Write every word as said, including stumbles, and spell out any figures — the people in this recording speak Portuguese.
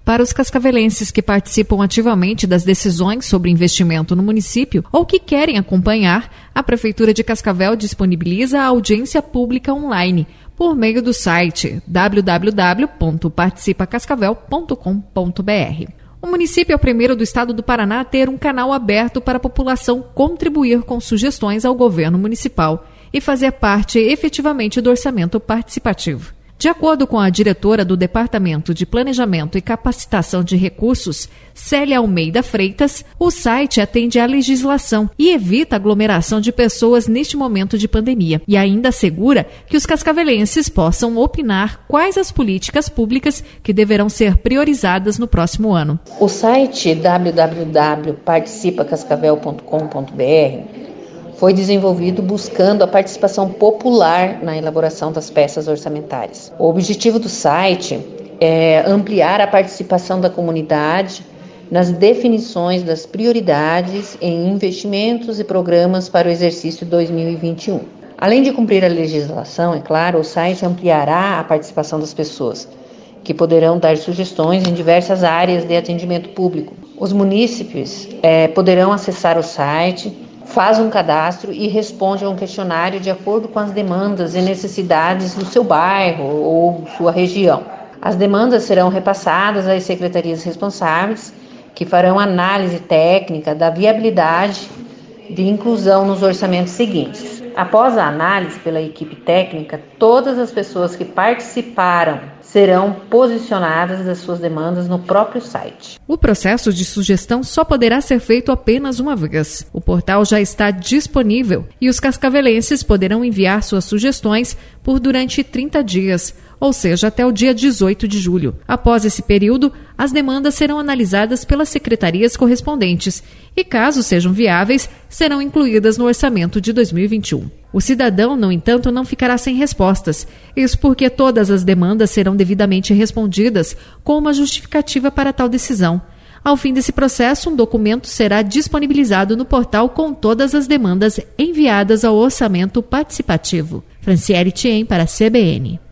Para os cascavelenses que participam ativamente das decisões sobre investimento no município ou que querem acompanhar, a Prefeitura de Cascavel disponibiliza a audiência pública online por meio do site w w w ponto participa cascavel ponto com ponto b r. O município é o primeiro do estado do Paraná a ter um canal aberto para a população contribuir com sugestões ao governo municipal e fazer parte efetivamente do orçamento participativo. De acordo com a diretora do Departamento de Planejamento e Capacitação de Recursos, Célia Almeida Freitas, o site atende à legislação e evita aglomeração de pessoas neste momento de pandemia e ainda assegura que os cascavelenses possam opinar quais as políticas públicas que deverão ser priorizadas no próximo ano. O site w w w ponto participa cascavel ponto com ponto b r foi desenvolvido buscando a participação popular na elaboração das peças orçamentárias. O objetivo do site é ampliar a participação da comunidade nas definições das prioridades em investimentos e programas para o exercício dois mil e vinte e um. Além de cumprir a legislação, é claro, o site ampliará a participação das pessoas, que poderão dar sugestões em diversas áreas de atendimento público. Os munícipes é, poderão acessar o site, faz um cadastro e responde a um questionário de acordo com as demandas e necessidades do seu bairro ou sua região. As demandas serão repassadas às secretarias responsáveis, que farão análise técnica da viabilidade de inclusão nos orçamentos seguintes. Após a análise pela equipe técnica, todas as pessoas que participaram serão posicionadas das suas demandas no próprio site. O processo de sugestão só poderá ser feito apenas uma vez. O portal já está disponível e os cascavelenses poderão enviar suas sugestões por durante trinta dias, ou seja, até o dia dezoito de julho. Após esse período, as demandas serão analisadas pelas secretarias correspondentes e, caso sejam viáveis, serão incluídas no orçamento de dois mil e vinte e um. O cidadão, no entanto, não ficará sem respostas. Isso porque todas as demandas serão devidamente respondidas com uma justificativa para tal decisão. Ao fim desse processo, um documento será disponibilizado no portal com todas as demandas enviadas ao orçamento participativo. Franciele Thiem para a C B N.